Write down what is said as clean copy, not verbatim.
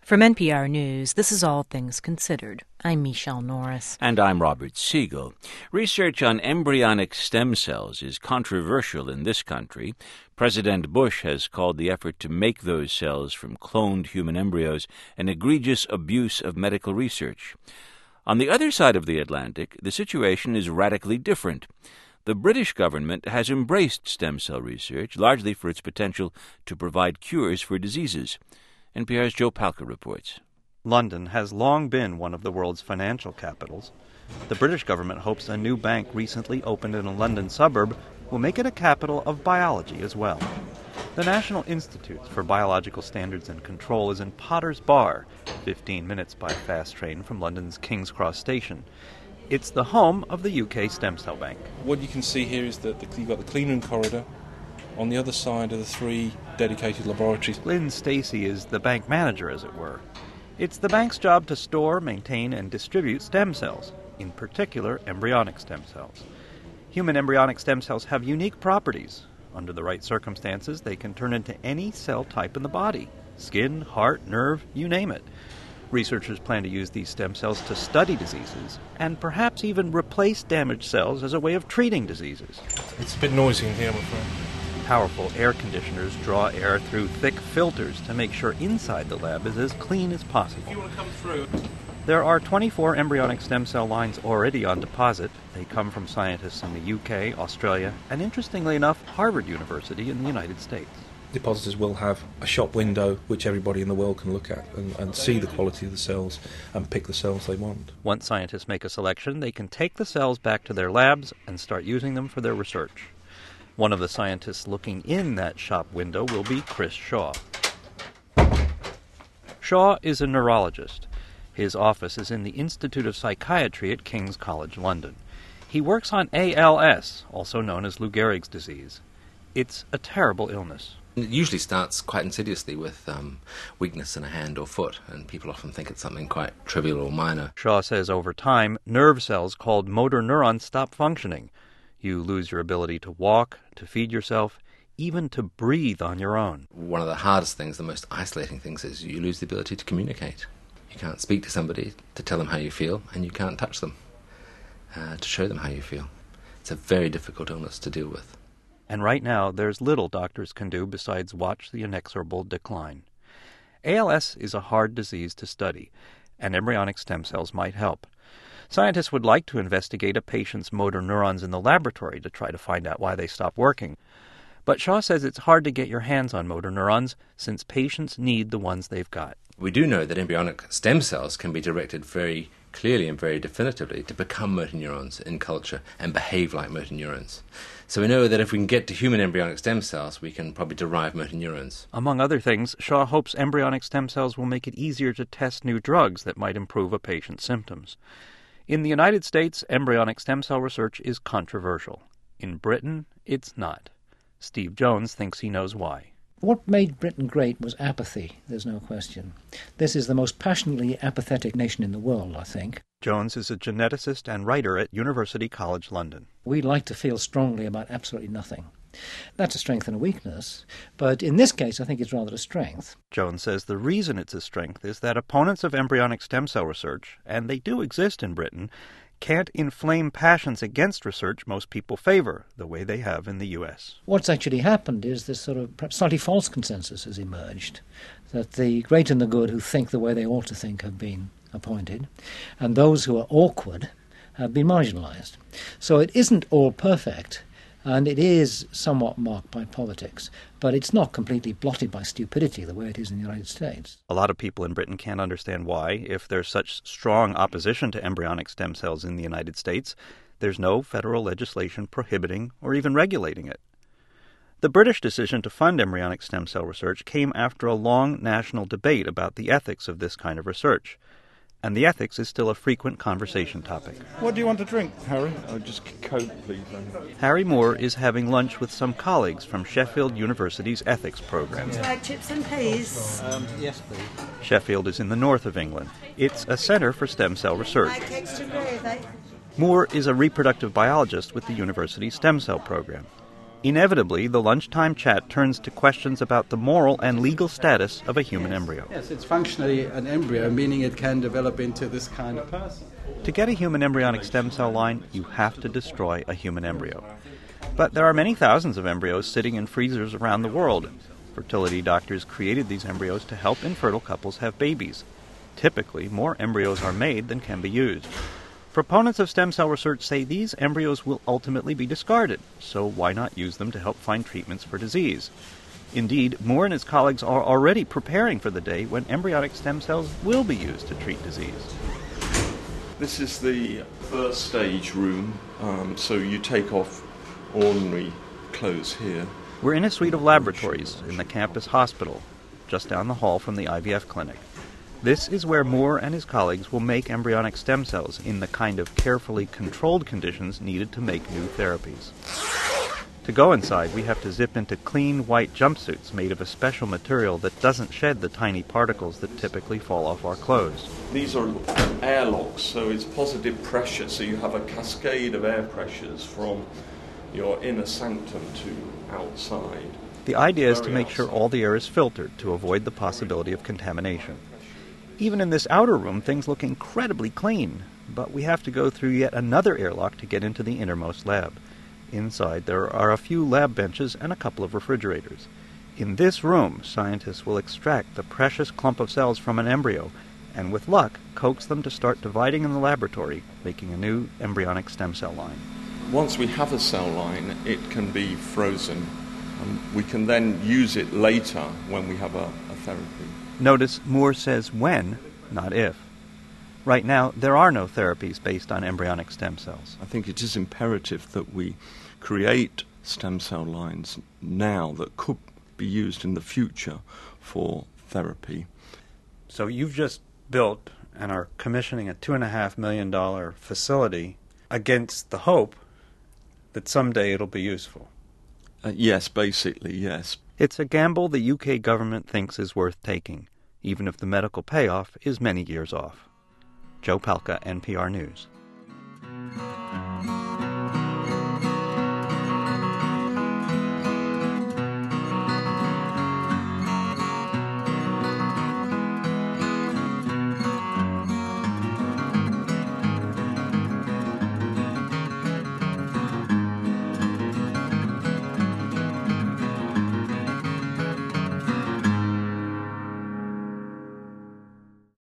From NPR News, this is All Things Considered. I'm Michelle Norris. And I'm Robert Siegel. Research on embryonic stem cells is controversial in this country. President Bush has called the effort to make those cells from cloned human embryos an egregious abuse of medical research. On the other side of the Atlantic, the situation is radically different. The British government has embraced stem cell research, largely for its potential to provide cures for diseases. NPR's Joe Palca reports. London has long been one of the world's financial capitals. The British government hopes a new bank recently opened in a London suburb will make it a capital of biology as well. The National Institute for Biological Standards and Control is in Potters Bar, 15 minutes by fast train from London's King's Cross station. It's the home of the UK Stem Cell Bank. What you can see here is that you've got the clean room corridor. On the other side are the 3 dedicated laboratories. Lynn Stacey is the bank manager, as it were. It's the bank's job to store, maintain, and distribute stem cells, in particular embryonic stem cells. Human embryonic stem cells have unique properties. Under the right circumstances, they can turn into any cell type in the body: skin, heart, nerve, you name it. Researchers plan to use these stem cells to study diseases and perhaps even replace damaged cells as a way of treating diseases. It's a bit noisy in here, I'm afraid. Powerful air conditioners draw air through thick filters to make sure inside the lab is as clean as possible. If you want to come through. There are 24 embryonic stem cell lines already on deposit. They come from scientists in the UK, Australia, and interestingly enough, Harvard University in the United States. Depositors will have a shop window which everybody in the world can look at and see the quality of the cells and pick the cells they want. Once scientists make a selection, they can take the cells back to their labs and start using them for their research. One of the scientists looking in that shop window will be Chris Shaw. Shaw is a neurologist. His office is in the Institute of Psychiatry at King's College London. He works on ALS, also known as Lou Gehrig's disease. It's a terrible illness. It usually starts quite insidiously with weakness in a hand or foot, and people often think it's something quite trivial or minor. Shaw says over time, nerve cells called motor neurons stop functioning. You lose your ability to walk, to feed yourself, even to breathe on your own. One of the hardest things, the most isolating things, is you lose the ability to communicate. You can't speak to somebody to tell them how you feel, and you can't touch them to show them how you feel. It's a very difficult illness to deal with. And right now, there's little doctors can do besides watch the inexorable decline. ALS is a hard disease to study, and embryonic stem cells might help. Scientists would like to investigate a patient's motor neurons in the laboratory to try to find out why they stop working. But Shaw says it's hard to get your hands on motor neurons since patients need the ones they've got. We do know that embryonic stem cells can be directed very clearly and very definitively to become motor neurons in culture and behave like motor neurons. So we know that if we can get to human embryonic stem cells, we can probably derive motor neurons. Among other things, Shaw hopes embryonic stem cells will make it easier to test new drugs that might improve a patient's symptoms. In the United States, embryonic stem cell research is controversial. In Britain, it's not. Steve Jones thinks he knows why. What made Britain great was apathy, there's no question. This is the most passionately apathetic nation in the world, I think. Jones is a geneticist and writer at University College London. We like to feel strongly about absolutely nothing. That's a strength and a weakness, but in this case I think it's rather a strength. Jones says the reason it's a strength is that opponents of embryonic stem cell research, and they do exist in Britain, can't inflame passions against research most people favor, the way they have in the U.S. What's actually happened is this sort of perhaps slightly false consensus has emerged, that the great and the good who think the way they ought to think have been appointed, and those who are awkward have been marginalised. So it isn't all perfect, and it is somewhat marked by politics, but it's not completely blotted by stupidity the way it is in the United States. A lot of people in Britain can't understand why, if there's such strong opposition to embryonic stem cells in the United States, there's no federal legislation prohibiting or even regulating it. The British decision to fund embryonic stem cell research came after a long national debate about the ethics of this kind of research. And the ethics is still a frequent conversation topic. What do you want to drink, Harry? Oh, just Coke, please. Harry Moore is having lunch with some colleagues from Sheffield University's ethics program. Would you like chips and peas? Yes, please. Sheffield is in the north of England. It's a centre for stem cell research. Like extra gravy? Moore is a reproductive biologist with the university's stem cell program. Inevitably, the lunchtime chat turns to questions about the moral and legal status of a human embryo. Yes, it's functionally an embryo, meaning it can develop into this kind of person. To get a human embryonic stem cell line, you have to destroy a human embryo. But there are many thousands of embryos sitting in freezers around the world. Fertility doctors created these embryos to help infertile couples have babies. Typically, more embryos are made than can be used. Proponents of stem cell research say these embryos will ultimately be discarded, so why not use them to help find treatments for disease? Indeed, Moore and his colleagues are already preparing for the day when embryonic stem cells will be used to treat disease. This is the first stage room, so you take off ordinary clothes here. We're in a suite of laboratories in the campus hospital, just down the hall from the IVF clinic. This is where Moore and his colleagues will make embryonic stem cells in the kind of carefully controlled conditions needed to make new therapies. To go inside, we have to zip into clean white jumpsuits made of a special material that doesn't shed the tiny particles that typically fall off our clothes. These are airlocks, so it's positive pressure, so you have a cascade of air pressures from your inner sanctum to outside. The idea is to make sure all the air is filtered to avoid the possibility of contamination. Even in this outer room, things look incredibly clean, but we have to go through yet another airlock to get into the innermost lab. Inside, there are a few lab benches and a couple of refrigerators. In this room, scientists will extract the precious clump of cells from an embryo, and with luck, coax them to start dividing in the laboratory, making a new embryonic stem cell line. Once we have a cell line, it can be frozen. We can then use it later when we have a therapy. Notice Moore says when, not if. Right now, there are no therapies based on embryonic stem cells. I think it is imperative that we create stem cell lines now that could be used in the future for therapy. So you've just built and are commissioning a $2.5 million facility against the hope that someday it'll be useful. Yes, basically, yes. It's a gamble the UK government thinks is worth taking, even if the medical payoff is many years off. Joe Palca, NPR News.